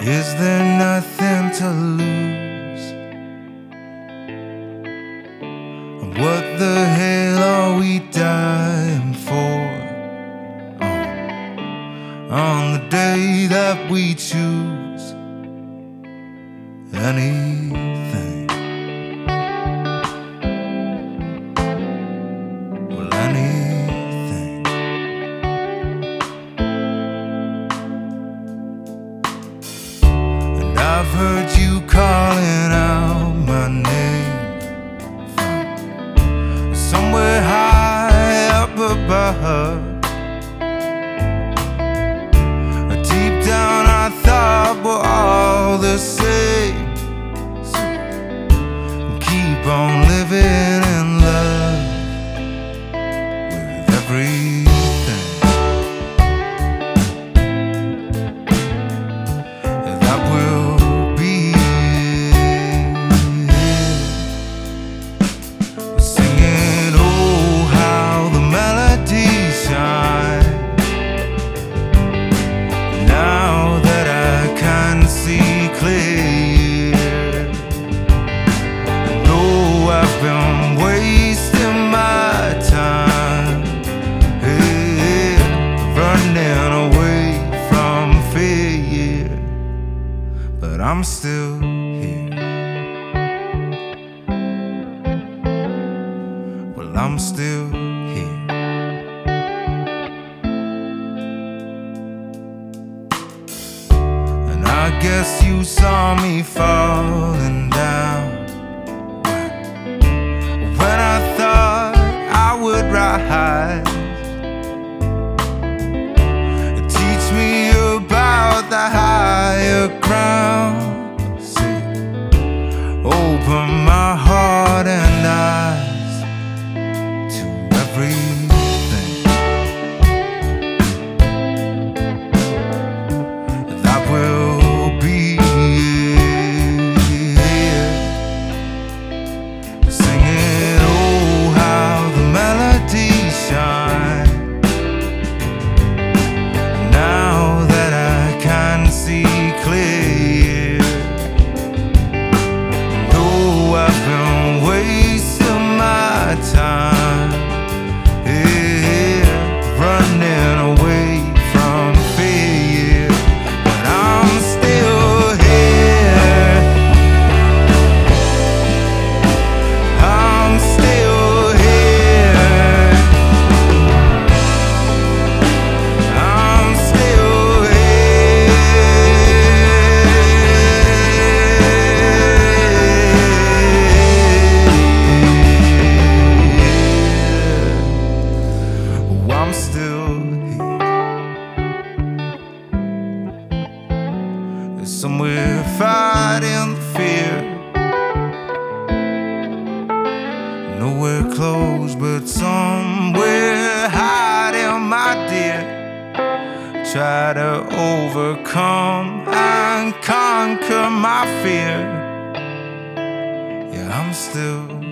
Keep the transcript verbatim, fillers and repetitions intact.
Is there nothing to lose? What the hell are we dying for? Oh, on the day that we choose anything, well, anything. And I've heard you calling out my name from somewhere high up above. Deep down I thought we're all the same, so keep on living in love with everything that will be. Singing, oh, how the melodies shine now that I can see clear. Though I've been wasting my time, yeah, running away from fear, but I'm still here. Well, I'm still here. I guess you saw me falling down when I thought I would rise. Teach me about the higher ground. See, open my heart and eyes to everything that will. Time, yeah, running away from fear, but I'm still here. I'm still here. I'm still I'm still here. There's somewhere fighting the fear, nowhere close, but somewhere hiding, my dear. Try to overcome and conquer my fear. Yeah, I'm still